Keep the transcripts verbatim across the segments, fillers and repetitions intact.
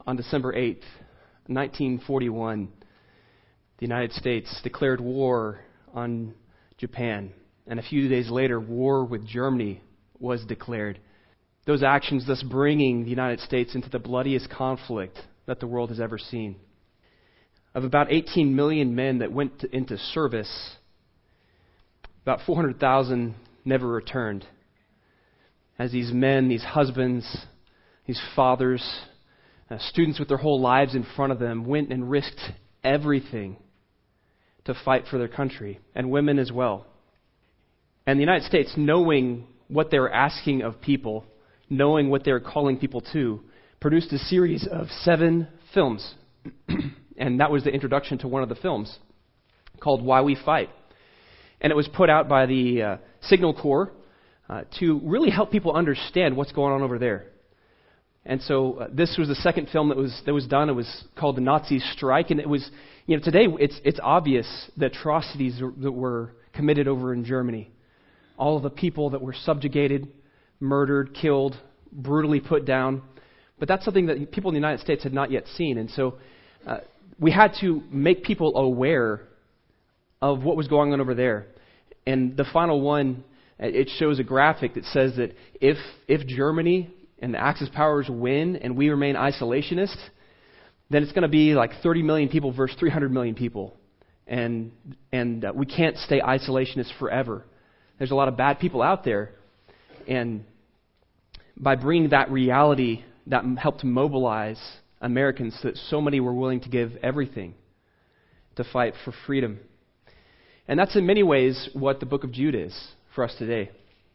on December eighth, nineteen forty-one, the United States declared war on Japan. And a few days later, war with Germany was declared. Those actions thus bringing the United States into the bloodiest conflict that the world has ever seen. Of about eighteen million men that went to, into service, about four hundred thousand never returned. As these men, these husbands, these fathers, uh, students with their whole lives in front of them went and risked everything to fight for their country, and women as well. And the United States, knowing what they were asking of people, knowing what they were calling people to, produced a series of seven films. And that was the introduction to one of the films, called Why We Fight. And it was put out by the uh, Signal Corps uh, to really help people understand what's going on over there. And so uh, this was the second film that was that was done. It was called The Nazi Strike, and it was, you know, today it's it's obvious the atrocities that were committed over in Germany. All of the people that were subjugated, murdered, killed, brutally put down. But that's something that people in the United States had not yet seen. And so uh, we had to make people aware of what was going on over there. And the final one, it shows a graphic that says that if if Germany and the Axis powers win and we remain isolationist, then it's going to be like thirty million people versus three hundred million people. And, and uh, we can't stay isolationist forever. There's a lot of bad people out there. And by bringing that reality, that helped mobilize Americans so that so many were willing to give everything to fight for freedom. And that's in many ways what the book of Jude is for us today.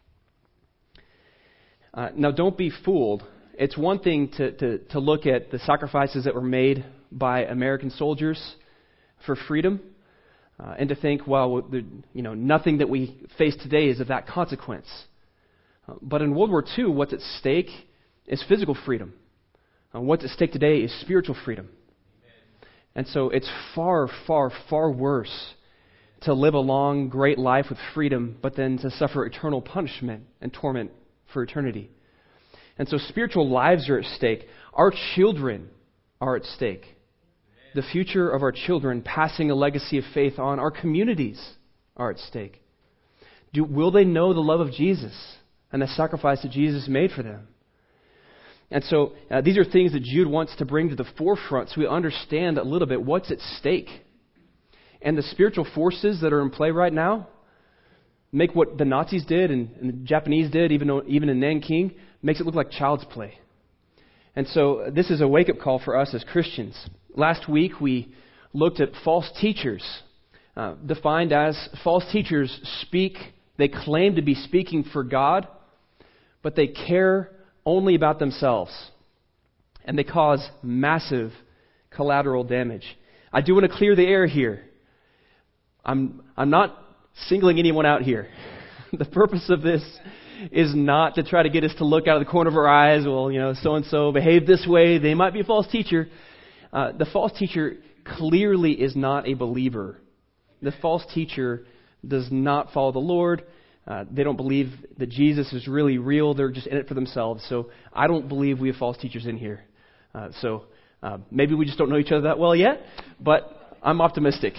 Uh, now, don't be fooled. It's one thing to, to, to look at the sacrifices that were made by American soldiers for freedom, uh, and to think, well, the, you know, nothing that we face today is of that consequence. Uh, but in World War Two, what's at stake is physical freedom. Uh, what's at stake today is spiritual freedom. Amen. And so it's far, far, far worse to live a long, great life with freedom, but then to suffer eternal punishment and torment for eternity. And so spiritual lives are at stake. Our children are at stake. The future of our children, passing a legacy of faith on. Our communities are at stake. Do, will they know the love of Jesus and the sacrifice that Jesus made for them? And so uh, these are things that Jude wants to bring to the forefront so we understand a little bit what's at stake. And the spiritual forces that are in play right now make what the Nazis did and, and the Japanese did, even though, even in Nanking, makes it look like child's play. And so this is a wake-up call for us as Christians. Last week we looked at false teachers, uh, defined as false teachers speak, they claim to be speaking for God, but they care only about themselves. And they cause massive collateral damage. I do want to clear the air here. I'm I'm not singling anyone out here. The purpose of this is not to try to get us to look out of the corner of our eyes, well, you know, so-and-so behaved this way, they might be a false teacher. Uh, the false teacher clearly is not a believer. The false teacher does not follow the Lord. Uh, they don't believe that Jesus is really real. They're just in it for themselves. So I don't believe we have false teachers in here. Uh, so uh, maybe we just don't know each other that well yet, but I'm optimistic.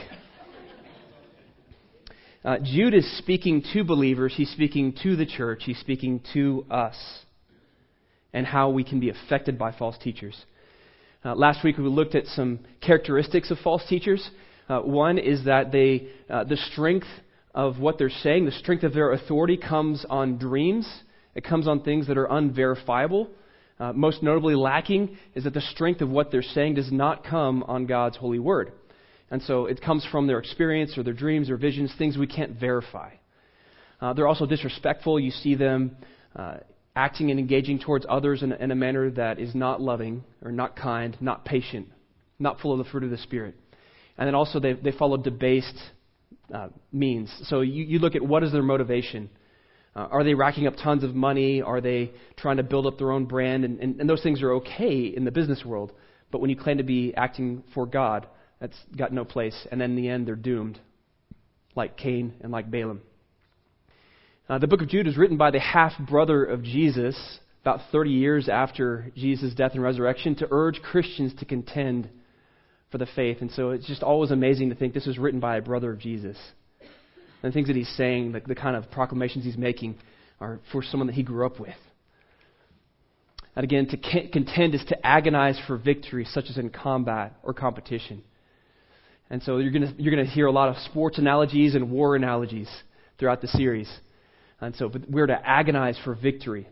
Uh, Jude is speaking to believers. He's speaking to the church. He's speaking to us and how we can be affected by false teachers. Uh, last week we looked at some characteristics of false teachers. Uh, one is that they, uh, the strength of what they're saying, the strength of their authority comes on dreams. It comes on things that are unverifiable. Uh, most notably lacking is that the strength of what they're saying does not come on God's holy word. And so it comes from their experience or their dreams or visions, things we can't verify. Uh, they're also disrespectful. You see them uh, acting and engaging towards others in a, in a manner that is not loving or not kind, not patient, not full of the fruit of the Spirit. And then also they, they follow debased uh, means. So you, you look at what is their motivation. Uh, are they racking up tons of money? Are they trying to build up their own brand? And, and, and those things are okay in the business world. But when you claim to be acting for God, that's got no place. And then in the end, they're doomed, like Cain and like Balaam. Uh, the book of Jude is written by the half-brother of Jesus, about thirty years after Jesus' death and resurrection, to urge Christians to contend for the faith. And so it's just always amazing to think this was written by a brother of Jesus. And the things that he's saying, the, the kind of proclamations he's making, are for someone that he grew up with. And again, to contend is to agonize for victory, such as in combat or competition. And so you're going to you're going to hear a lot of sports analogies and war analogies throughout the series. And so but we're to agonize for victory.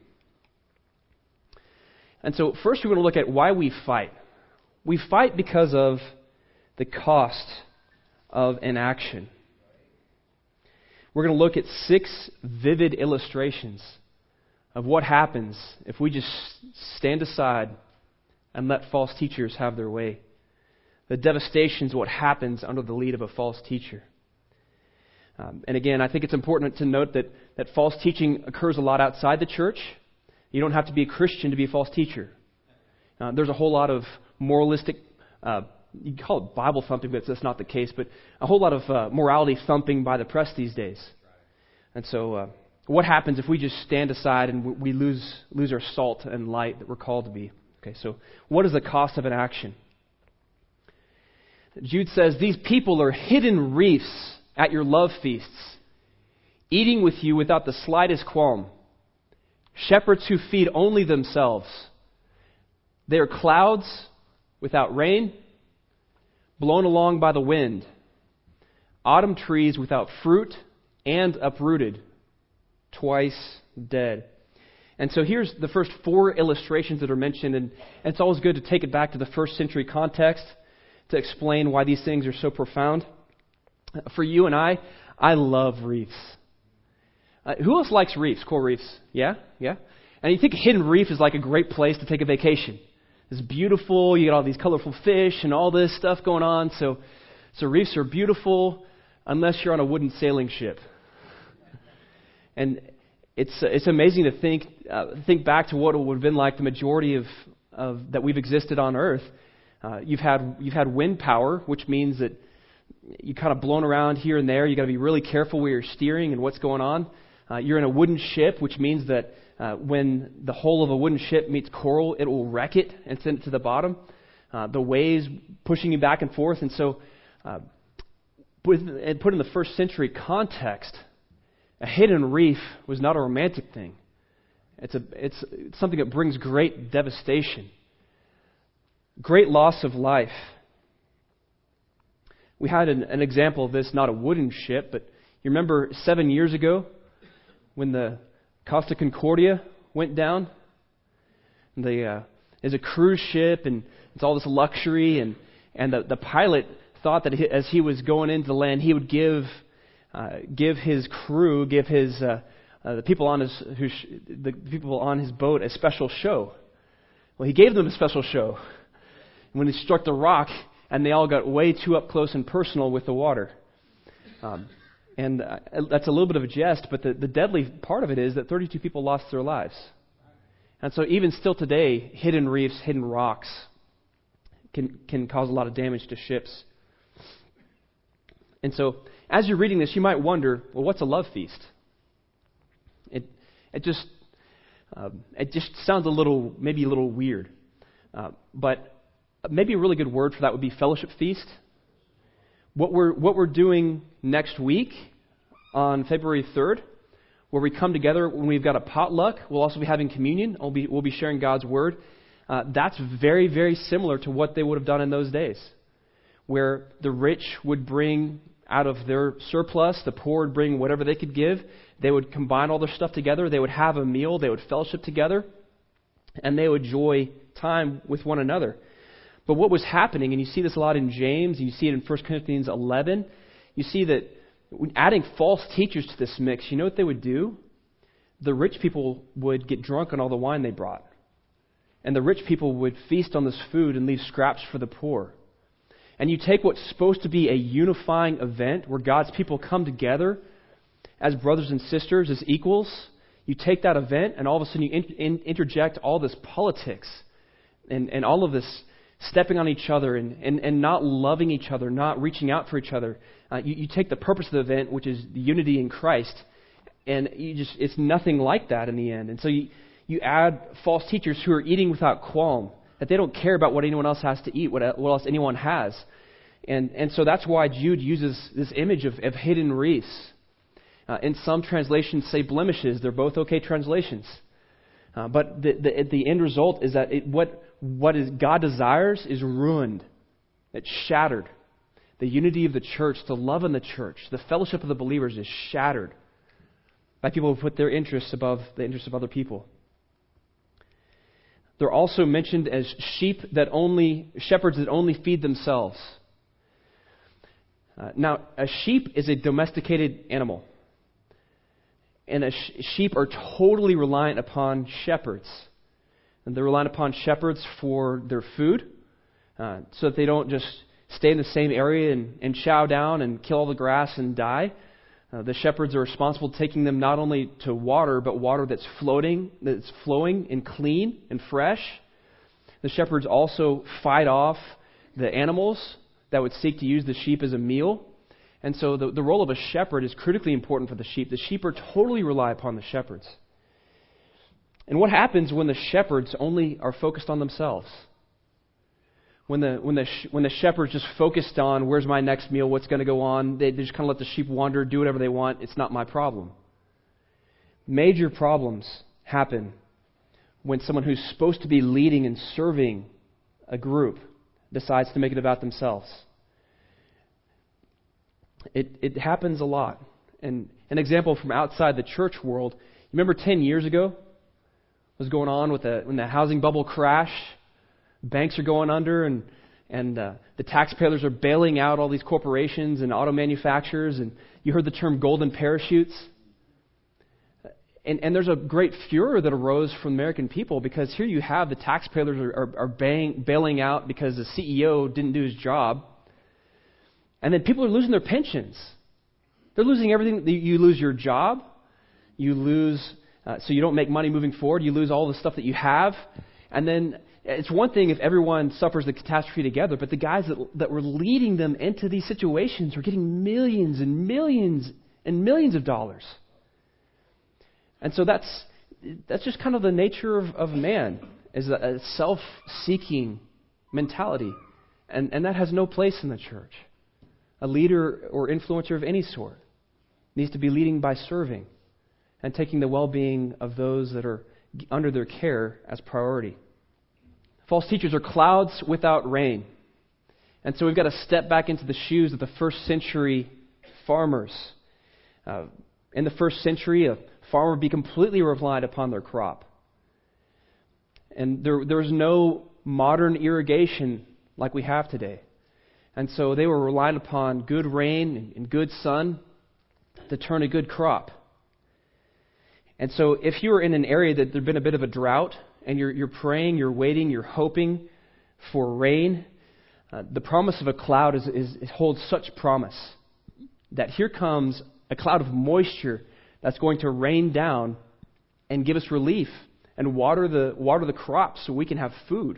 And so first we're going to look at why we fight. We fight because of the cost of inaction. We're going to look at six vivid illustrations of what happens if we just stand aside and let false teachers have their way. The devastation is what happens under the lead of a false teacher. Um, and again, I think it's important to note that, that false teaching occurs a lot outside the church. You don't have to be a Christian to be a false teacher. Uh, there's a whole lot of moralistic, uh, you can call it Bible thumping, but that's not the case, but a whole lot of uh, morality thumping by the press these days. And so uh, what happens if we just stand aside and we lose lose our salt and light that we're called to be? Okay, so what is the cost of an action? Jude says, these people are hidden reefs at your love feasts, eating with you without the slightest qualm. Shepherds who feed only themselves. They are clouds without rain, blown along by the wind. Autumn trees without fruit and uprooted, twice dead. And so here's the first four illustrations that are mentioned, and it's always good to take it back to the first century context to explain why these things are so profound. For you and I, I love reefs. Uh, who else likes reefs, coral reefs? Yeah? Yeah? And you think a hidden reef is like a great place to take a vacation. It's beautiful, you get all these colorful fish and all this stuff going on. So, so reefs are beautiful unless you're on a wooden sailing ship. And it's it's amazing to think uh, think back to what it would have been like the majority of, of that we've existed on Earth. Uh, you've had you've had wind power, which means that you kind of blown around here and there. You got to be really careful where you're steering and what's going on. Uh, you're in a wooden ship, which means that uh, when the hull of a wooden ship meets coral, it will wreck it and send it to the bottom. Uh, the waves pushing you back and forth, and so uh, put, and put in the first century context, a hidden reef was not a romantic thing. It's a it's, it's something that brings great devastation, great loss of life. We had an, an example of this, not a wooden ship, but you remember seven years ago when the Costa Concordia went down? The, uh, it's a cruise ship, and it's all this luxury, and, and the, the pilot thought that he, as he was going into the land, he would give uh, give his crew, give his uh, uh, the people on his who sh- the people on his boat a special show. Well, he gave them a special show. When he struck the rock, and they all got way too up close and personal with the water. Um, and uh, that's a little bit of a jest, but the, the deadly part of it is that thirty-two people lost their lives. And so even still today, hidden reefs, hidden rocks can can cause a lot of damage to ships. And so as you're reading this, you might wonder, well, what's a love feast? It it just um, it just sounds a little, maybe a little weird. Uh, but maybe a really good word for that would be fellowship feast. What we're what we're doing next week on February third, where we come together when we've got a potluck, we'll also be having communion. We'll be we'll be sharing God's word. Uh, that's very very similar to what they would have done in those days, where the rich would bring out of their surplus, the poor would bring whatever they could give. They would combine all their stuff together. They would have a meal. They would fellowship together, and they would enjoy time with one another. But what was happening, and you see this a lot in James, and you see it in First Corinthians eleven, you see that when adding false teachers to this mix, you know what they would do? The rich people would get drunk on all the wine they brought. And the rich people would feast on this food and leave scraps for the poor. And you take what's supposed to be a unifying event where God's people come together as brothers and sisters, as equals. You take that event and all of a sudden you in, in, interject all this politics and, and all of this stepping on each other and, and, and not loving each other, not reaching out for each other. Uh, you, you take the purpose of the event, which is the unity in Christ, and you just it's nothing like that in the end. And so you, You add false teachers who are eating without qualm, that they don't care about what anyone else has to eat, what, what else anyone has. And, and so that's why Jude uses this image of, of hidden wreaths. Uh, in some translations say blemishes. They're both okay translations. Uh, but the, the, the end result is that it, what, what is God desires is ruined. It's shattered. The unity of the church, the love in the church, the fellowship of the believers is shattered by people who put their interests above the interests of other people. They're also mentioned as sheep that only, shepherds that only feed themselves. Uh, now, a sheep is a domesticated animal. And a sh- sheep are totally reliant upon shepherds. And they're reliant upon shepherds for their food, uh, so that they don't just stay in the same area and, and chow down and kill all the grass and die. Uh, the shepherds are responsible for taking them not only to water, but water that's floating, that's flowing and clean and fresh. The shepherds also fight off the animals that would seek to use the sheep as a meal. And so the, the role of a shepherd is critically important for the sheep. The sheep are totally rely upon the shepherds. And what happens when the shepherds only are focused on themselves? When the when the when the shepherds just focused on where's my next meal, what's going to go on, they, they just kind of let the sheep wander, do whatever they want. It's not my problem. Major problems happen when someone who's supposed to be leading and serving a group decides to make it about themselves. It it happens a lot. And an example from outside the church world, you remember ten years ago what was going on with the when the housing bubble crashed? Banks are going under, and and uh, the taxpayers are bailing out all these corporations and auto manufacturers, and you heard the term golden parachutes. And, and there's a great furor that arose from American people, because here you have the taxpayers are, are, are bang, bailing out because the C E O didn't do his job. And then people are losing their pensions. They're losing everything. You lose your job. You lose, uh, so you don't make money moving forward. You lose all the stuff that you have. And then it's one thing if everyone suffers the catastrophe together, but the guys that, that were leading them into these situations were getting millions and millions and millions of dollars. And so that's that's just kind of the nature of, of man, is a, a self-seeking mentality. And, and that has no place in the church. A leader or influencer of any sort needs to be leading by serving and taking the well-being of those that are under their care as priority. False teachers are clouds without rain. And so we've got to step back into the shoes of the first century farmers. Uh, in the first century, a farmer would be completely reliant upon their crop. And there, there was no modern irrigation like we have today. And so they were relying upon good rain and good sun to turn a good crop. And so if you were in an area that there'd been a bit of a drought, and you're, you're praying, you're waiting, you're hoping for rain, uh, the promise of a cloud is, is it holds such promise that here comes a cloud of moisture that's going to rain down and give us relief and water the water the crops so we can have food.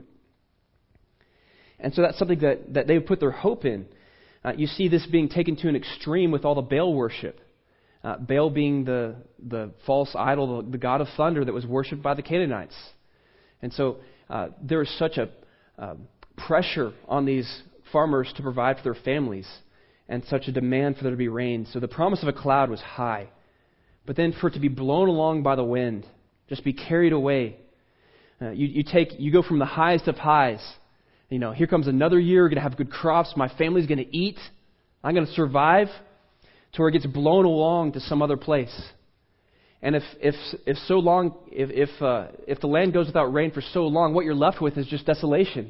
And so that's something that, that they put their hope in. Uh, you see this being taken to an extreme with all the Baal worship. Uh, Baal being the, the false idol, the, the god of thunder that was worshipped by the Canaanites. And so uh, there is such a uh, pressure on these farmers to provide for their families, and such a demand for there to be rain. So the promise of a cloud was high. But then for it to be blown along by the wind, just be carried away. Uh, you, you take, you go from the highest of highs. You know, here comes another year, we're going to have good crops, my family's going to eat, I'm going to survive, to where it gets blown along to some other place. And if if if so long, if if, uh, if the land goes without rain for so long, what you're left with is just desolation.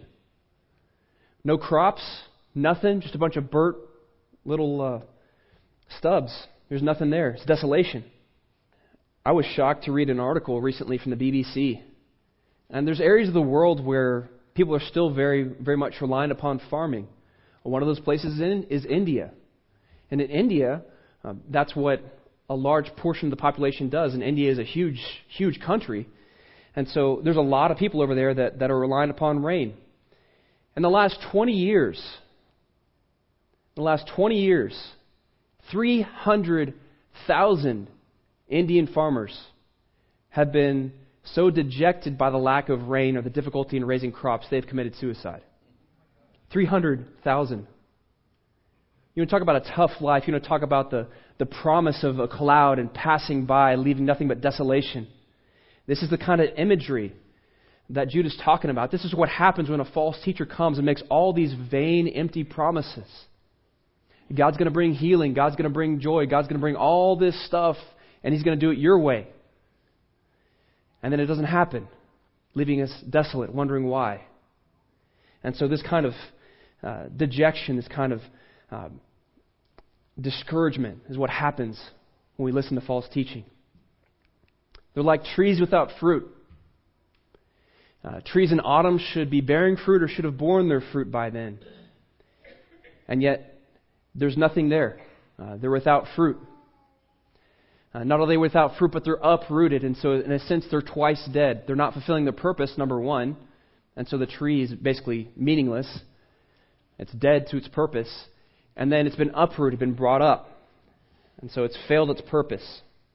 No crops, nothing, just a bunch of burnt little uh, stubs. There's nothing there. It's desolation. I was shocked to read an article recently from the B B C. And there's areas of the world where people are still very, very much reliant upon farming. One of those places in, is India. And in India, uh, that's what a large portion of the population does. And India is a huge, huge country. And so there's a lot of people over there that, that are reliant upon rain. In the last twenty years, in the last twenty years, three hundred thousand Indian farmers have been so dejected by the lack of rain or the difficulty in raising crops, they've committed suicide. three hundred thousand. You want to talk about a tough life. You want to talk about the, the promise of a cloud and passing by, leaving nothing but desolation. This is the kind of imagery that Jude is talking about. This is what happens when a false teacher comes and makes all these vain, empty promises. God's going to bring healing. God's going to bring joy. God's going to bring all this stuff, and He's going to do it your way. And then it doesn't happen, leaving us desolate, wondering why. And so this kind of uh, dejection, this kind of um, discouragement is what happens when we listen to false teaching. They're like trees without fruit. Uh, trees in autumn should be bearing fruit or should have borne their fruit by then. And yet, there's nothing there. Uh, they're without fruit. Uh, not only without fruit, but they're uprooted. And so, in a sense, they're twice dead. They're not fulfilling their purpose, number one. And so the tree is basically meaningless. It's dead to its purpose. And then it's been uprooted, been brought up. And so it's failed its purpose.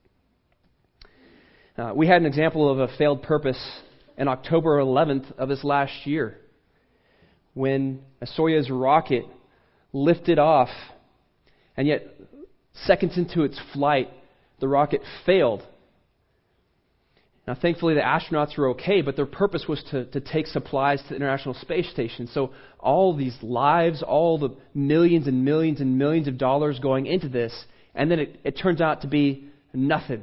Uh, we had an example of a failed purpose on October eleventh of this last year, when a Soyuz rocket lifted off, and yet seconds into its flight, the rocket failed. Now, thankfully, the astronauts were okay, but their purpose was to, to take supplies to the International Space Station. So all these lives, all the millions and millions and millions of dollars going into this, and then it, it turns out to be nothing.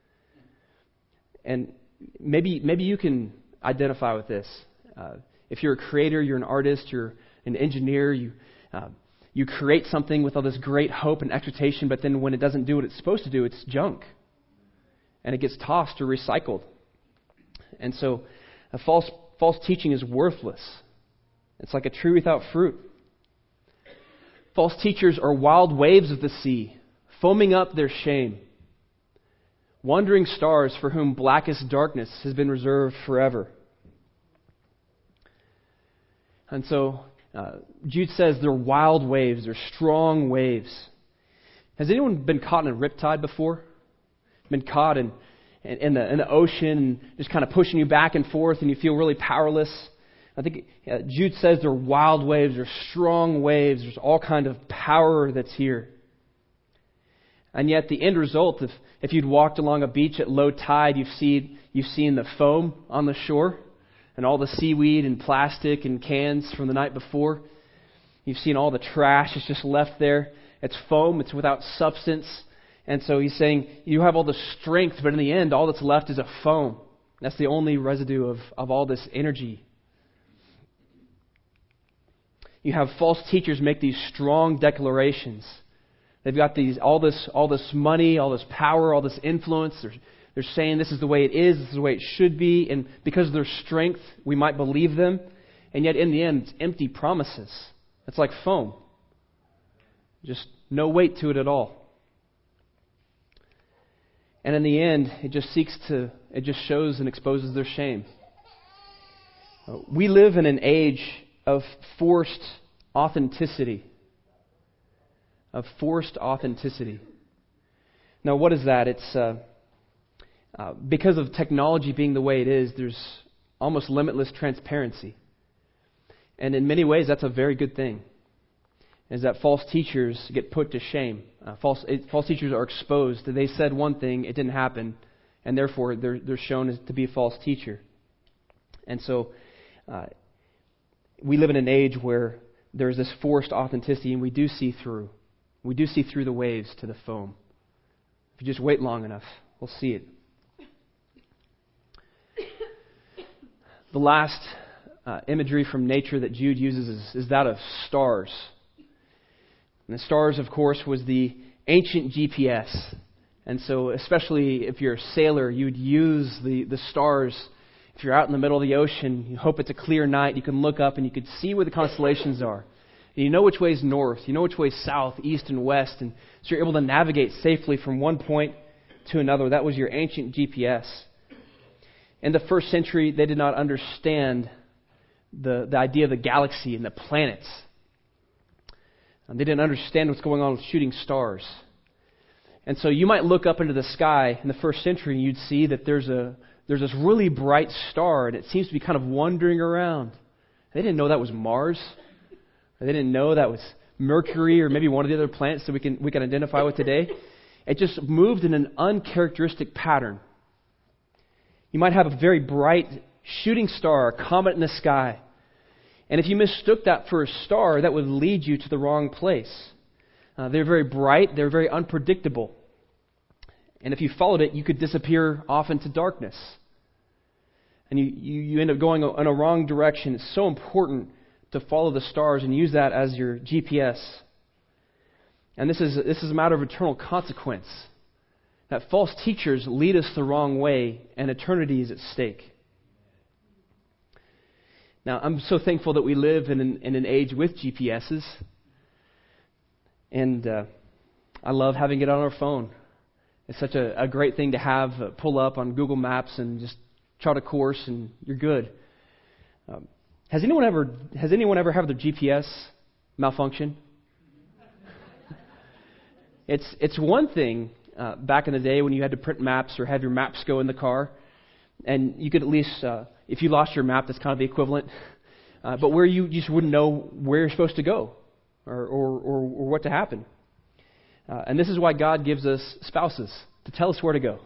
And maybe maybe you can identify with this. Uh, if you're a creator, you're an artist, you're an engineer, you uh, you create something with all this great hope and expectation, but then when it doesn't do what it's supposed to do, it's junk. And it gets tossed or recycled. And so a false false teaching is worthless. It's like a tree without fruit. False teachers are wild waves of the sea, foaming up their shame. Wandering stars for whom blackest darkness has been reserved forever. And so uh, Jude says they're wild waves, they're strong waves. Has anyone been caught in a riptide before? Been caught in, in, in, the, in the ocean and just kind of pushing you back and forth and you feel really powerless? I think uh, Jude says they're wild waves, they're strong waves, there's all kind of power that's here. And yet the end result, if, if you'd walked along a beach at low tide, you've seen, you've seen the foam on the shore and all the seaweed and plastic and cans from the night before. You've seen all the trash that's just left there. It's foam, it's without substance. And so he's saying you have all the strength, but in the end, all that's left is a foam. That's the only residue of, of all this energy. You have false teachers make these strong declarations. They've got these all this all this money, all this power, all this influence. They're, they're saying this is the way it is, this is the way it should be. And because of their strength, we might believe them. And yet in the end, it's empty promises. It's like foam. Just no weight to it at all. And in the end, it just seeks to, it just shows and exposes their shame. We live in an age of forced authenticity. Of forced authenticity. Now, what is that? It's uh, uh, because of technology being the way it is, there's almost limitless transparency. And in many ways, that's a very good thing. Is that false teachers get put to shame. Uh, false it, false teachers are exposed. They said one thing, it didn't happen, and therefore they're they're shown as to be a false teacher. And so, uh, we live in an age where there's this forced authenticity, and we do see through. We do see through the waves to the foam. If you just wait long enough, we'll see it. The last uh, imagery from nature that Jude uses is, is that of stars. And the stars, of course, was the ancient G P S. And so, especially if you're a sailor, you'd use the, the stars. If you're out in the middle of the ocean, you hope it's a clear night, you can look up and you can see where the constellations are. And you know which way is north, you know which way is south, east, and west, and so you're able to navigate safely from one point to another. That was your ancient G P S. In the first century, they did not understand the, the idea of the galaxy and the planets. And they didn't understand what's going on with shooting stars. And so you might look up into the sky in the first century and you'd see that there's a there's this really bright star, and it seems to be kind of wandering around. They didn't know that was Mars. They didn't know that was Mercury or maybe one of the other planets that we can we can identify with today. It just moved in an uncharacteristic pattern. You might have a very bright shooting star, a comet in the sky. And if you mistook that for a star, that would lead you to the wrong place. Uh, they're very bright. They're very unpredictable. And if you followed it, you could disappear off into darkness. And you, you, you end up going in a wrong direction. It's so important to follow the stars and use that as your G P S. And this is, this is a matter of eternal consequence. That false teachers lead us the wrong way, and eternity is at stake. Now, I'm so thankful that we live in an, in an age with G P S's. And uh, I love having it on our phone. It's such a, a great thing to have, uh, pull up on Google Maps and just chart a course, and you're good. Um, has anyone ever has anyone ever had their G P S malfunction? it's it's one thing uh, back in the day when you had to print maps or have your maps go in the car, and you could at least, uh, if you lost your map, that's kind of the equivalent. Uh, but where you just wouldn't know where you're supposed to go or or, or, or what to happen. Uh, and this is why God gives us spouses, to tell us where to go.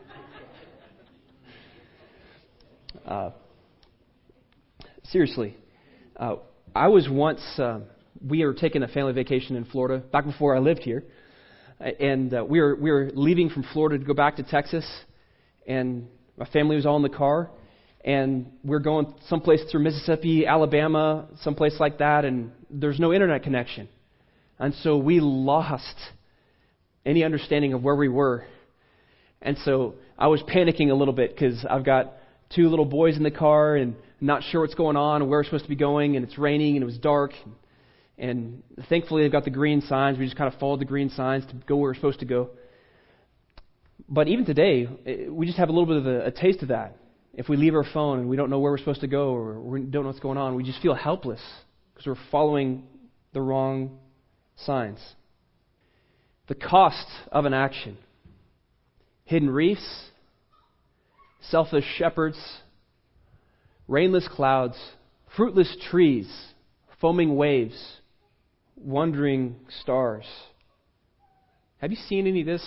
Uh, seriously, uh, I was once, uh, we were taking a family vacation in Florida, back before I lived here, and uh, we were we were leaving from Florida to go back to Texas, and my family was all in the car, and we're going someplace through Mississippi, Alabama, someplace like that, and there's no internet connection. And so we lost any understanding of where we were. And so I was panicking a little bit because I've got two little boys in the car and not sure what's going on and where we're supposed to be going, and it's raining and it was dark. And thankfully they've got the green signs. We just kind of followed the green signs to go where we're supposed to go. But even today, we just have a little bit of a, a taste of that. If we leave our phone and we don't know where we're supposed to go or we don't know what's going on, we just feel helpless because we're following the wrong signs. The cost of an action. Hidden reefs, selfish shepherds, rainless clouds, fruitless trees, foaming waves, wandering stars. Have you seen any of this?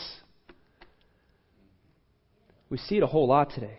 We see it a whole lot today.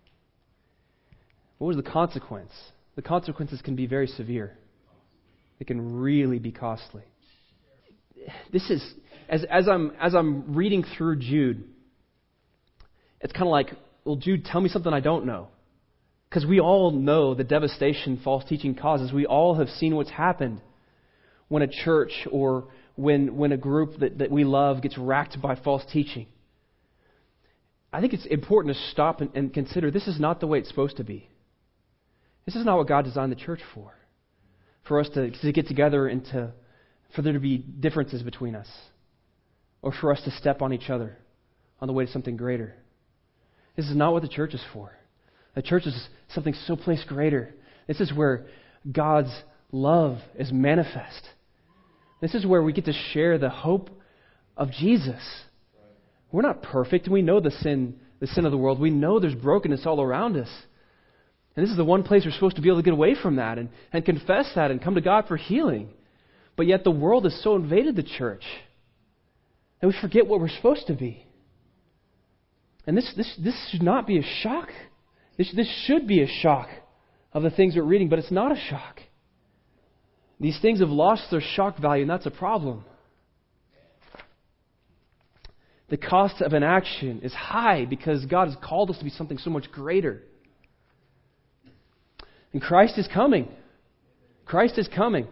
What was the consequence? The consequences can be very severe. They can really be costly. This is, as, as I'm as I'm reading through Jude, it's kind of like, well, Jude, tell me something I don't know. Because we all know the devastation false teaching causes. We all have seen what's happened when a church or when when a group that, that we love gets racked by false teaching. I think it's important to stop and, and consider this is not the way it's supposed to be. This is not what God designed the church for. For us to, to get together and to, for there to be differences between us. Or for us to step on each other on the way to something greater. This is not what the church is for. The church is something so placed greater. This is where God's love is manifest. This is where we get to share the hope of Jesus. We're not perfect, and we know the sin, the sin of the world. We know there's brokenness all around us. And this is the one place we're supposed to be able to get away from that and, and confess that and come to God for healing. But yet the world has so invaded the church that we forget what we're supposed to be. And this this this should not be a shock. This this should be a shock of the things we're reading, but it's not a shock. These things have lost their shock value, and that's a problem. The cost of an action is high because God has called us to be something so much greater. And Christ is coming. Christ is coming.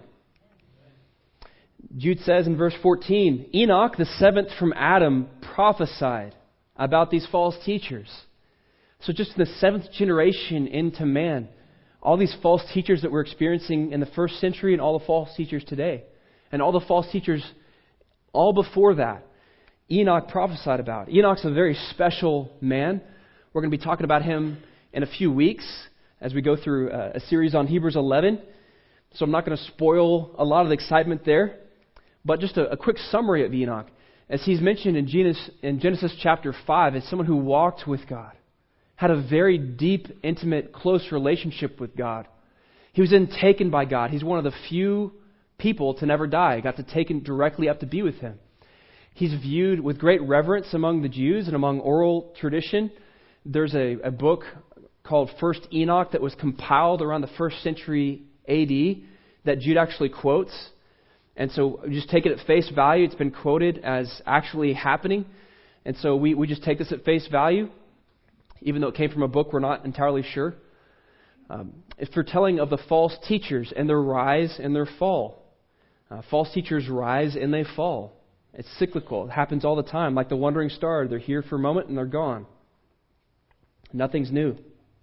Jude says in verse fourteen, Enoch, the seventh from Adam, prophesied about these false teachers. So just the seventh generation into man, all these false teachers that we're experiencing in the first century and all the false teachers today, and all the false teachers all before that, Enoch prophesied about. Enoch's a very special man. We're going to be talking about him in a few weeks as we go through a, a series on Hebrews eleven. So I'm not going to spoil a lot of the excitement there. But just a, a quick summary of Enoch. As he's mentioned in Genesis, in Genesis chapter five, as someone who walked with God. had a very deep, intimate, close relationship with God. He was then taken by God. He's one of the few people to never die. He got to taken directly up to be with Him. He's viewed with great reverence among the Jews and among oral tradition. There's a, a book called First Enoch that was compiled around the first century A D that Jude actually quotes. And so we just take it at face value. It's been quoted as actually happening. And so we, we just take this at face value. Even though it came from a book, we're not entirely sure. Um, it's foretelling of the false teachers and their rise and their fall. Uh, false teachers rise and they fall. It's cyclical. It happens all the time. Like the wandering star, they're here for a moment and they're gone. Nothing's new.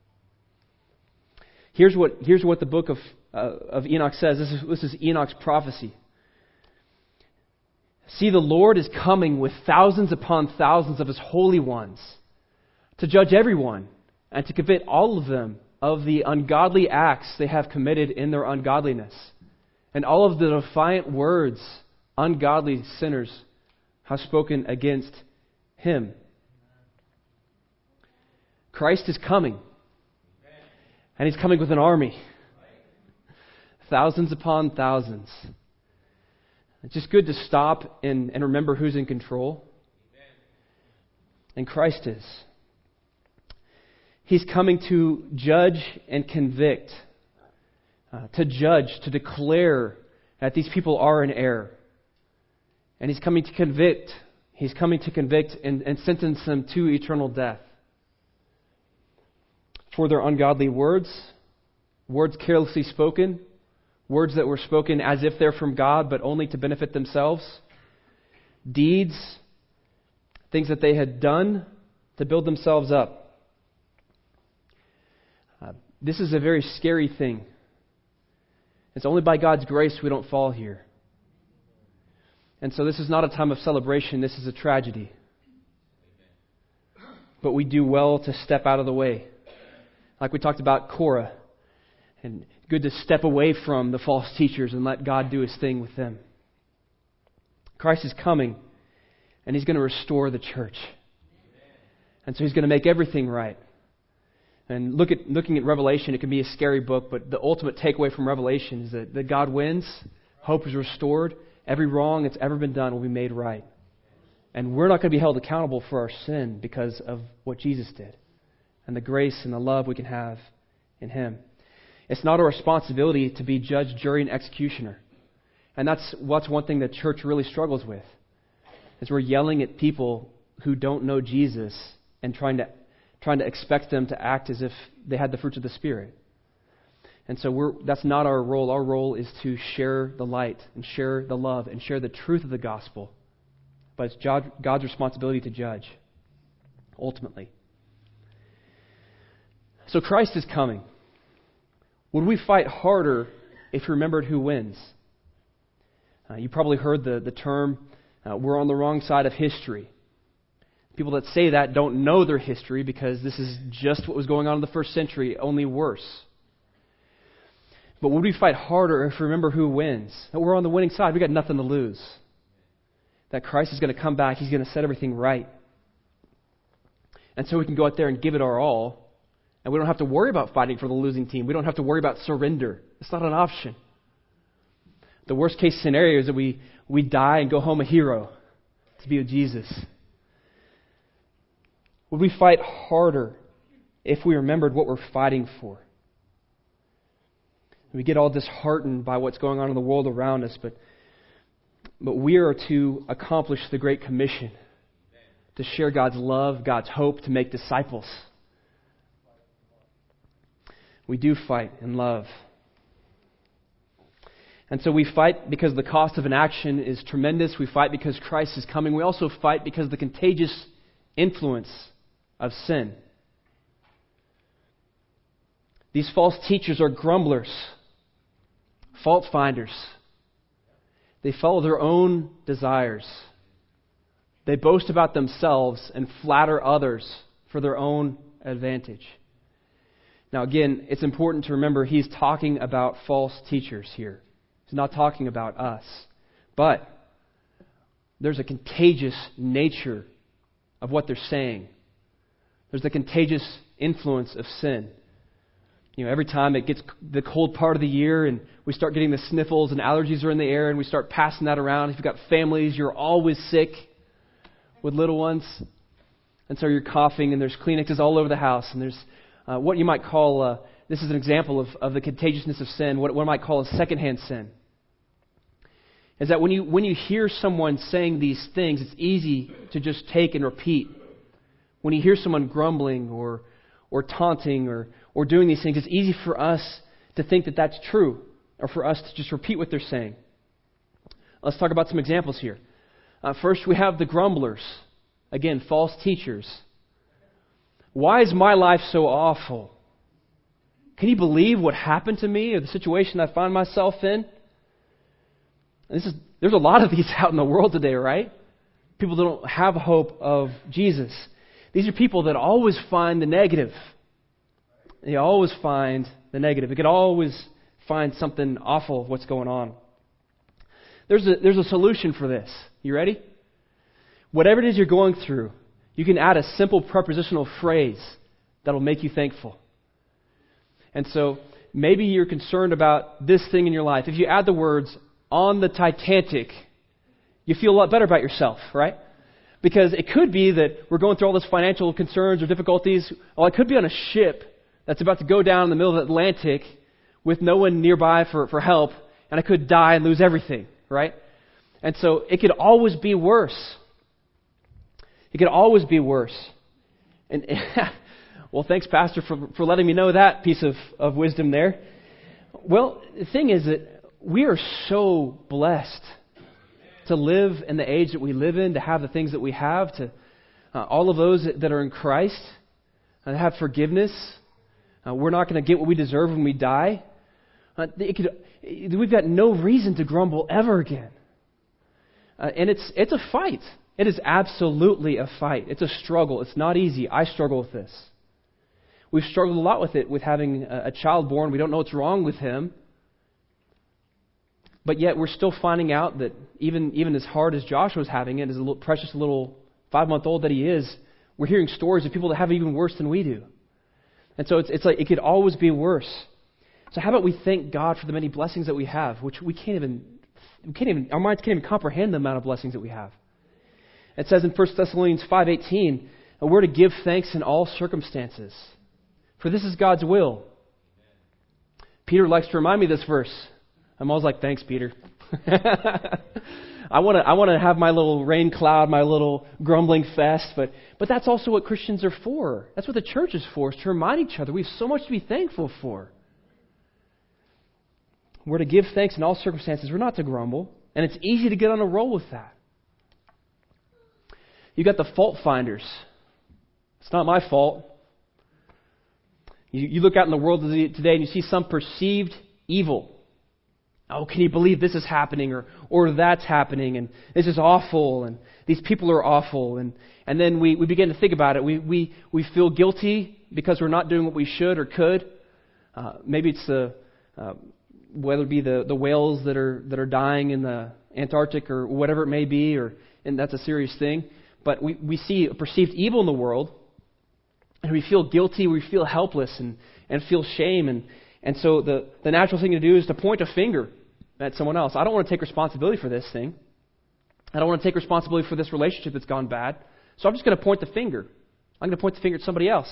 Here's what here's what the book of uh, of Enoch says. This is this is Enoch's prophecy. See, the Lord is coming with thousands upon thousands of His holy ones to judge everyone and to convict all of them of the ungodly acts they have committed in their ungodliness, and all of the defiant words ungodly sinners have spoken against Him. Christ is coming, and He's coming with an army. Thousands upon thousands. It's just good to stop and, and remember who's in control. And Christ is. He's coming to judge and convict. Uh, to judge, to declare that these people are in error. And He's coming to convict. He's coming to convict and, and sentence them to eternal death. For their ungodly words, words carelessly spoken, words that were spoken as if they're from God but only to benefit themselves, deeds, things that they had done to build themselves up. Uh, this is a very scary thing. It's only by God's grace we don't fall here. And so this is not a time of celebration, this is a tragedy. But we do well to step out of the way. Like we talked about Korah. And good to step away from the false teachers and let God do His thing with them. Christ is coming, and He's going to restore the church. And so He's going to make everything right. And look at looking at Revelation, it can be a scary book, but the ultimate takeaway from Revelation is that, that God wins, hope is restored, every wrong that's ever been done will be made right. And we're not going to be held accountable for our sin because of what Jesus did and the grace and the love we can have in Him. It's not our responsibility to be judge, jury, and executioner. And that's what's one thing that church really struggles with. Is we're yelling at people who don't know Jesus and trying to trying to expect them to act as if they had the fruits of the Spirit. And so we're that's not our role. Our role is to share the light and share the love and share the truth of the gospel. But it's God's responsibility to judge, ultimately. So Christ is coming. Would we fight harder if you remembered who wins? Uh, you probably heard the, the term, uh, we're on the wrong side of history. People that say that don't know their history because this is just what was going on in the first century, only worse. But would we fight harder if we remember who wins? That we're on the winning side, we got nothing to lose. That Christ is going to come back, He's going to set everything right. And so we can go out there and give it our all. And we don't have to worry about fighting for the losing team. We don't have to worry about surrender. It's not an option. The worst case scenario is that we, we die and go home a hero to be with Jesus. Would we fight harder if we remembered what we're fighting for? We get all disheartened by what's going on in the world around us, but, but we are to accomplish the Great Commission, to share God's love, God's hope, to make disciples. We do fight in love. And so we fight because the cost of an action is tremendous. We fight because Christ is coming. We also fight because of the contagious influence of sin. These false teachers are grumblers, fault finders. They follow their own desires. They boast about themselves and flatter others for their own advantage. Now again, it's important to remember He's talking about false teachers here. He's not talking about us. But there's a contagious nature of what they're saying. There's a contagious influence of sin. You know, every time it gets the cold part of the year and we start getting the sniffles and allergies are in the air and we start passing that around. If you've got families, you're always sick with little ones. And so you're coughing and there's Kleenexes all over the house. And there's uh, what you might call, uh, this is an example of, of the contagiousness of sin, what one might call a secondhand sin. Is that when you when you hear someone saying these things, it's easy to just take and repeat. When you hear someone grumbling or or taunting or, or doing these things, it's easy for us to think that that's true or for us to just repeat what they're saying. Let's talk about some examples here. Uh, first, we have the grumblers. Again, false teachers. Why is my life so awful? Can you believe what happened to me or the situation I find myself in? This is, there's a lot of these out in the world today, right? People that don't have hope of Jesus. These are people that always find the negative. They always find the negative. They could always find something awful of what's going on. There's a, there's a solution for this. You ready? Whatever it is you're going through, you can add a simple prepositional phrase that'll make you thankful. And so maybe you're concerned about this thing in your life. If you add the words, on the Titanic, you feel a lot better about yourself, right? Because it could be that we're going through all this financial concerns or difficulties. Well, I could be on a ship that's about to go down in the middle of the Atlantic with no one nearby for, for help, and I could die and lose everything, right? And so it could always be worse. It could always be worse. And well, thanks, Pastor, for, for letting me know that piece of, of wisdom there. Well, the thing is that we are so blessed to live in the age that we live in, to have the things that we have, to uh, all of those that, that are in Christ, uh, have forgiveness. Uh, we're not going to get what we deserve when we die. Uh, it could, it, we've got no reason to grumble ever again. Uh, and it's it's a fight. It is absolutely a fight. It's a struggle. It's not easy. I struggle with this. We've struggled a lot with it, with having a, a child born. We don't know what's wrong with him. But yet we're still finding out that even, even as hard as Joshua's having it, as a little, precious little five-month-old that he is, we're hearing stories of people that have it even worse than we do. And so it's, it's like it could always be worse. So how about we thank God for the many blessings that we have, which we can't even, we can't even, our minds can't even comprehend the amount of blessings that we have. It says in First Thessalonians five eighteen, we're to give thanks in all circumstances, for this is God's will. Peter likes to remind me of this verse. I'm always like, thanks, Peter. I want to I want to have my little rain cloud, my little grumbling fest, but but that's also what Christians are for. That's what the church is for, is to remind each other we have so much to be thankful for. We're to give thanks in all circumstances. We're not to grumble, and it's easy to get on a roll with that. You got the fault finders. It's not my fault. You, you look out in the world today and you see some perceived evil. Oh, can you believe this is happening or or that's happening and this is awful and these people are awful and, and then we, we begin to think about it. We, we we feel guilty because we're not doing what we should or could. Uh, maybe it's the uh, whether it be the, the whales that are that are dying in the Antarctic or whatever it may be, or and that's a serious thing. But we, we see a perceived evil in the world and we feel guilty, we feel helpless and, and feel shame and, and so the, the natural thing to do is to point a finger at someone else. I don't want to take responsibility for this thing. I don't want to take responsibility for this relationship that's gone bad. So I'm just going to point the finger. I'm going to point the finger at somebody else.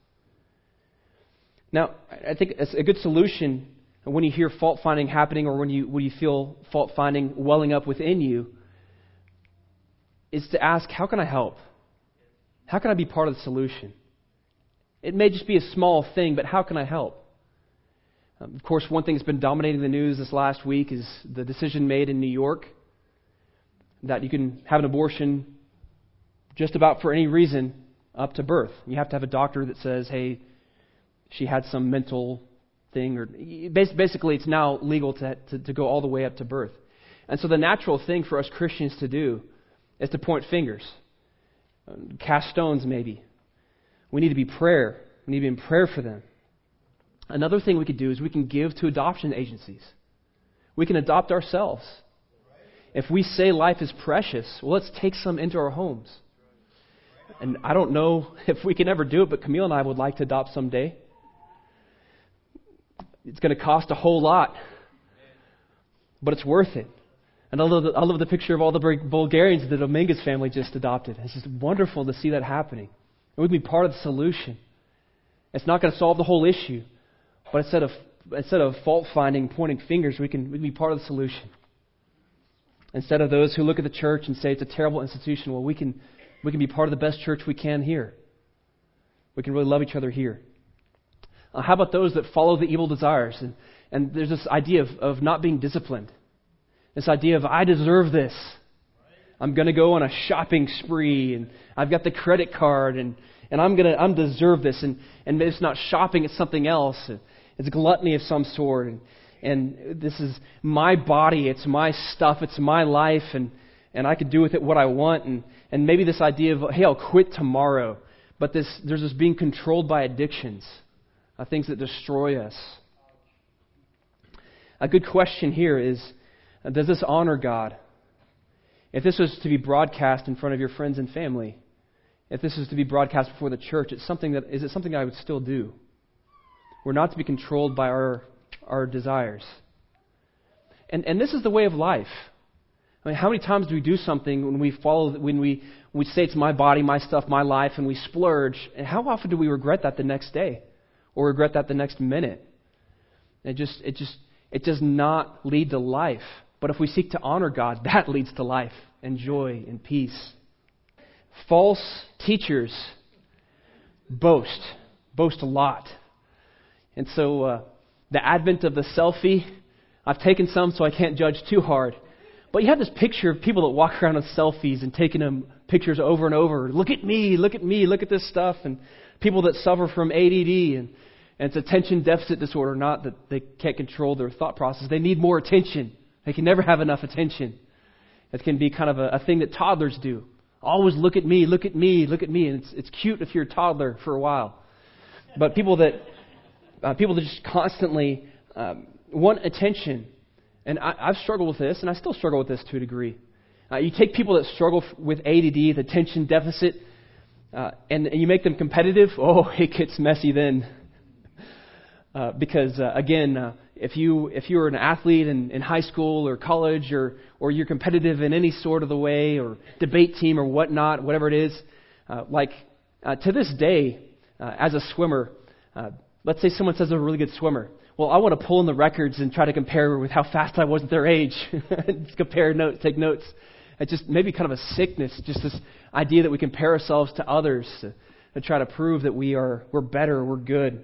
Now, I think it's a good solution when you hear fault-finding happening or when you when you feel fault-finding welling up within you is to ask, how can I help? How can I be part of the solution? It may just be a small thing, but how can I help? Of course, one thing that's been dominating the news this last week is the decision made in New York that you can have an abortion just about for any reason up to birth. You have to have a doctor that says, hey, she had some mental thing. Or basically, it's now legal to, to, to go all the way up to birth. And so the natural thing for us Christians to do is to point fingers, cast stones maybe. We need to be prayer. We need to be in prayer for them. Another thing we could do is we can give to adoption agencies. We can adopt ourselves. If we say life is precious, well, let's take some into our homes. And I don't know if we can ever do it, but Camille and I would like to adopt someday. It's going to cost a whole lot, but it's worth it. And I love, the, I love the picture of all the Bulgarians that the Dominguez family just adopted. It's just wonderful to see that happening. And we can be part of the solution. It's not going to solve the whole issue, but instead of instead of fault finding, pointing fingers, we can we can be part of the solution. Instead of those who look at the church and say it's a terrible institution, well, we can we can be part of the best church we can here. We can really love each other here. Uh, how about those that follow the evil desires? And, and there's this idea of, of not being disciplined. This idea of, I deserve this. I'm going to go on a shopping spree, and I've got the credit card, and, and I'm going to I'm deserve this. And, and it's not shopping, it's something else. It's gluttony of some sort. And, and this is my body, it's my stuff, it's my life, and, and I can do with it what I want. And, and maybe this idea of, hey, I'll quit tomorrow. But this there's this being controlled by addictions. Uh, things that destroy us. A good question here is, uh, does this honor God? If this was to be broadcast in front of your friends and family, if this is to be broadcast before the church, it's something that is it something I would still do? We're not to be controlled by our our desires. And and this is the way of life. I mean, how many times do we do something when we follow when we we say it's my body, my stuff, my life, and we splurge? And how often do we regret that the next day? Or regret that the next minute? It just, it just, it does not lead to life. But if we seek to honor God, that leads to life and joy and peace. False teachers boast, boast a lot. And so uh, the advent of the selfie, I've taken some so I can't judge too hard. But you have this picture of people that walk around with selfies and taking them pictures over and over. Look at me, look at me, look at this stuff. And people that suffer from A D D and, and it's attention deficit disorder, not that they can't control their thought process. They need more attention. They can never have enough attention. It can be kind of a, a thing that toddlers do. Always look at me, look at me, look at me. And it's, it's cute if you're a toddler for a while. But people that uh, people that just constantly um, want attention. And I, I've struggled with this, and I still struggle with this to a degree. Uh, you take people that struggle f- with A D D, the attention deficit, uh, and, and you make them competitive. Oh, it gets messy then. Uh, because uh, again, uh, if you if you're an athlete in, in high school or college, or or you're competitive in any sort of the way, or debate team or whatnot, whatever it is, uh, like uh, to this day, uh, as a swimmer, uh, let's say someone says they're a really good swimmer. Well, I want to pull in the records and try to compare with how fast I was at their age. Just compare notes, take notes. It's just maybe kind of a sickness, just this idea that we compare ourselves to others to, to try to prove that we are we're better, we're good.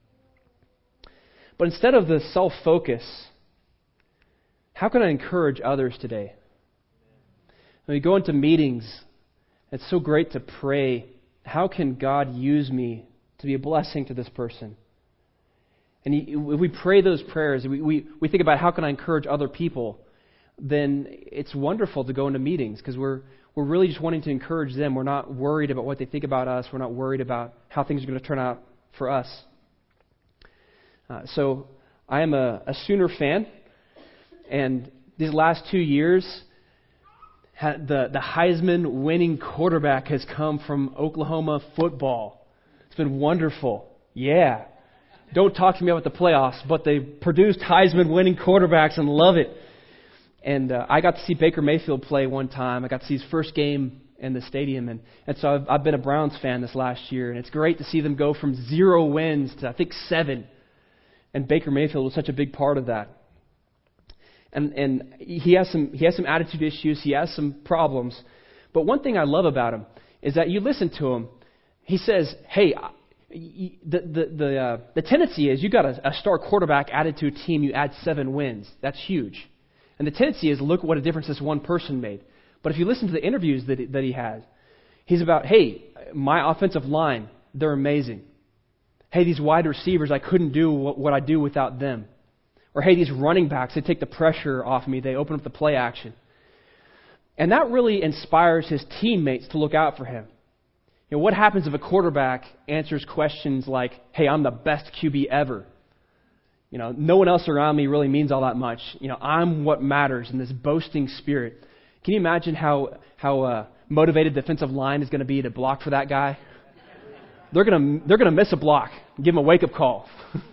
But instead of the self-focus, how can I encourage others today? When we go into meetings, it's so great to pray, how can God use me to be a blessing to this person? And if we pray those prayers, we, we, we think about how can I encourage other people, then it's wonderful to go into meetings because we're we're really just wanting to encourage them. We're not worried about what they think about us. We're not worried about how things are going to turn out for us. Uh, so I am a, a Sooner fan, and these last two years, had the, the Heisman winning quarterback has come from Oklahoma football. It's been wonderful. Yeah. Don't talk to me about the playoffs, but they produced Heisman winning quarterbacks and love it. And uh, I got to see Baker Mayfield play one time. I got to see his first game in the stadium. And, and so I've, I've been a Browns fan this last year. And it's great to see them go from zero wins to, I think, seven. And Baker Mayfield was such a big part of that. And and he has some he has some attitude issues. He has some problems. But one thing I love about him is that you listen to him. He says, hey, the the the, uh, the tendency is you got a, a star quarterback added to a team, you add seven wins. That's huge. And the tendency is look what a difference this one person made. But if you listen to the interviews that that he has, he's about, hey, my offensive line, they're amazing. Hey, these wide receivers, I couldn't do what, what I do without them. Or hey, these running backs, they take the pressure off me. They open up the play action. And that really inspires his teammates to look out for him. You know, what happens if a quarterback answers questions like, hey, I'm the best Q B ever. You know, no one else around me really means all that much. You know, I'm what matters in this boasting spirit. Can you imagine how how uh, motivated defensive line is going to be to block for that guy. They're going to they're going to miss a block. Give them a wake-up call.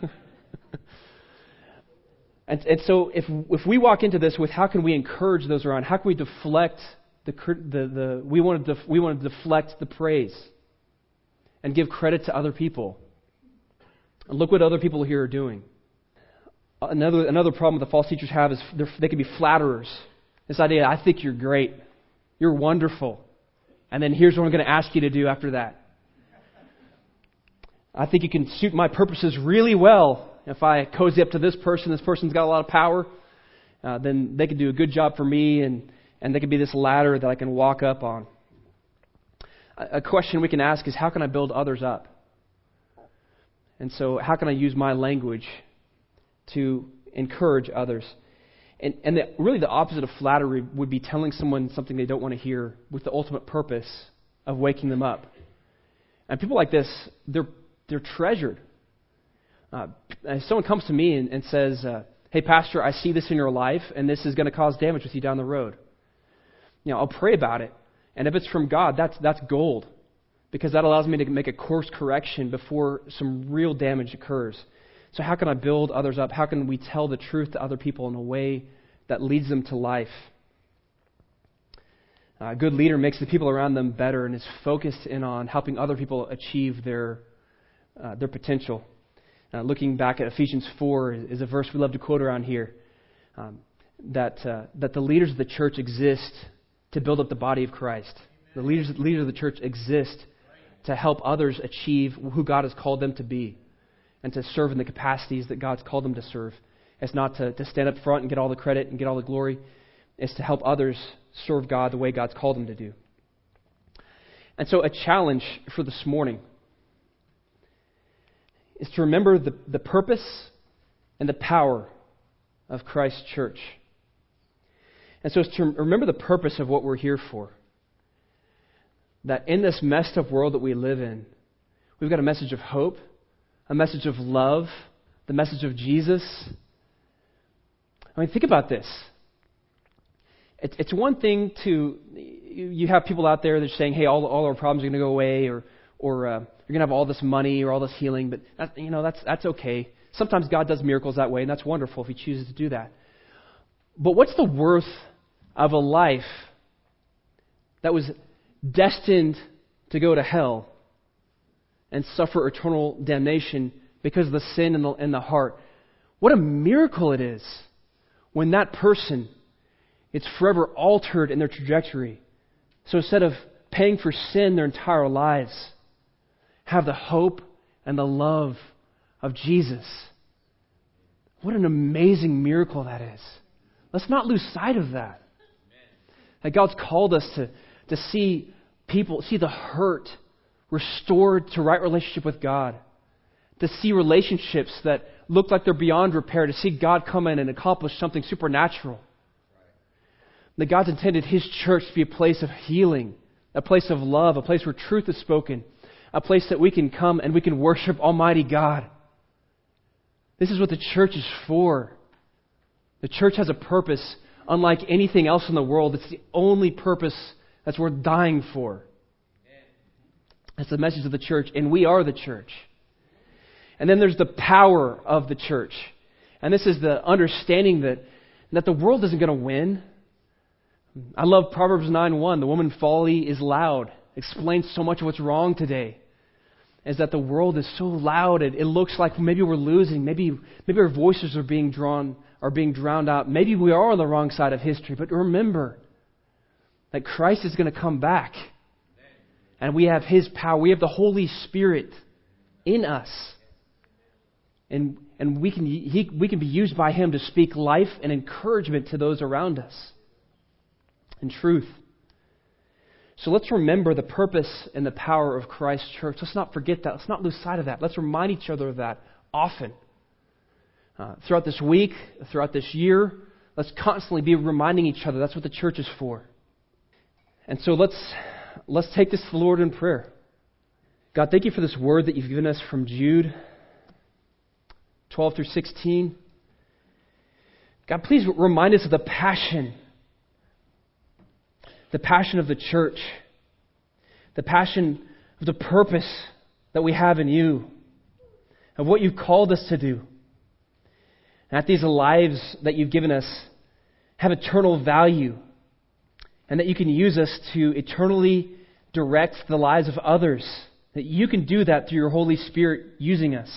and, and so if if we walk into this with how can we encourage those around? How can we deflect the the, the we want to def, we want to deflect the praise and give credit to other people. And look what other people here are doing. Another another problem that the false teachers have is they can be flatterers. This idea, I think you're great. You're wonderful. And then here's what I'm going to ask you to do after that. I think you can suit my purposes really well. If I cozy up to this person, this person's got a lot of power, uh, then they can do a good job for me, and, and they can be this ladder that I can walk up on. A, a question we can ask is, how can I build others up? And so how can I use my language to encourage others? And, and the, really the opposite of flattery would be telling someone something they don't want to hear with the ultimate purpose of waking them up. And people like this, they're they're treasured. Uh, if someone comes to me and, and says, uh, hey, Pastor, I see this in your life, and this is going to cause damage with you down the road. You know, I'll pray about it. And if it's from God, that's that's gold, because that allows me to make a course correction before some real damage occurs. So how can I build others up? How can we tell the truth to other people in a way that leads them to life? A good leader makes the people around them better and is focused in on helping other people achieve their uh, their potential. Uh, looking back at Ephesians four is a verse we love to quote around here, um, that uh, that the leaders of the church exist to build up the body of Christ. The leaders, leaders of the church exist to help others achieve who God has called them to be, and to serve in the capacities that God's called them to serve. It's not to, to stand up front and get all the credit and get all the glory. It's to help others serve God the way God's called them to do. And so a challenge for this morning is to remember the, the purpose and the power of Christ's church. And so it's to remember the purpose of what we're here for. That in this messed up world that we live in, we've got a message of hope, a message of love, the message of Jesus. I mean, think about this. It, it's one thing to, you have people out there that are saying, hey, all, all our problems are going to go away, or or uh, you're going to have all this money or all this healing, but that, you know that's that's okay. Sometimes God does miracles that way, and that's wonderful if He chooses to do that. But what's the worth of a life that was destined to go to hell and suffer eternal damnation because of the sin in the, in the heart? What a miracle it is when that person, it's forever altered in their trajectory. So instead of paying for sin their entire lives, have the hope and the love of Jesus. What an amazing miracle that is. Let's not lose sight of that. That God's called us to, to see people, see the hurt restored to right relationship with God. To see relationships that look like they're beyond repair. To see God come in and accomplish something supernatural. That God's intended His church to be a place of healing, a place of love, a place where truth is spoken, a place that we can come and we can worship Almighty God. This is what the church is for. The church has a purpose unlike anything else in the world. It's the only purpose that's worth dying for. That's the message of the church, and we are the church. And then there's the power of the church. And this is the understanding that, that the world isn't going to win. I love Proverbs nine one. The woman folly is loud. Explains so much of what's wrong today. Is that the world is so loud, it, it looks like maybe we're losing. Maybe maybe our voices are being drawn, are being drowned out. Maybe we are on the wrong side of history. But remember that Christ is going to come back. And we have His power. We have the Holy Spirit in us. And and we can he, we can be used by Him to speak life and encouragement to those around us. In truth. So let's remember the purpose and the power of Christ's church. Let's not forget that. Let's not lose sight of that. Let's remind each other of that often. Uh, throughout this week, throughout this year, let's constantly be reminding each other that's what the church is for. And so let's let's take this to the Lord in prayer. God, thank You for this word that You've given us from Jude twelve through sixteen. God, please remind us of the passion The passion of the church the passion of the purpose that we have in you, of what you've called us to do. And that these lives that you've given us have eternal value, and that you can use us to eternally direct the lives of others. That you can do that through your Holy Spirit using us.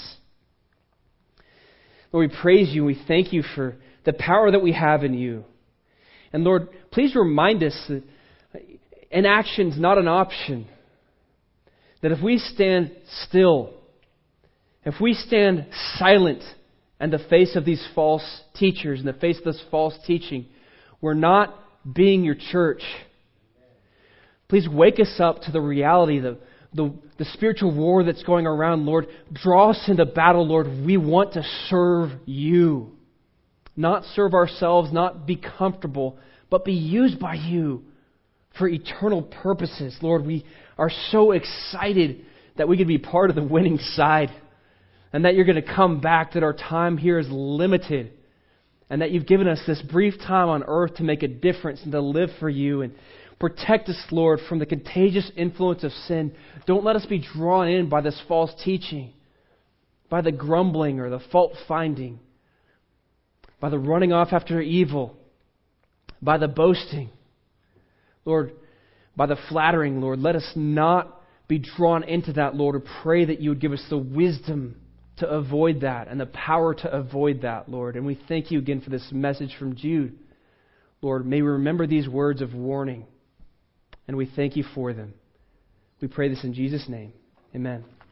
Lord, we praise you and we thank you for the power that we have in you. And Lord, please remind us that inaction is not an option. That if we stand still, if we stand silent in the face of these false teachers, in the face of this false teaching, we're not being your church. Please wake us up to the reality, the, the, the spiritual war that's going around, Lord. Draw us into battle, Lord. We want to serve you. Not serve ourselves, not be comfortable, but be used by you for eternal purposes. Lord, we are so excited that we can be part of the winning side, and that you're going to come back, that our time here is limited, and that you've given us this brief time on earth to make a difference and to live for you. And protect us, Lord, from the contagious influence of sin. Don't let us be drawn in by this false teaching, by the grumbling or the fault-finding, by the running off after evil, by the boasting. Lord, by the flattering, Lord, let us not be drawn into that, Lord. We pray that you would give us the wisdom to avoid that and the power to avoid that, Lord. And we thank you again for this message from Jude. Lord, may we remember these words of warning, and we thank you for them. We pray this in Jesus' name. Amen.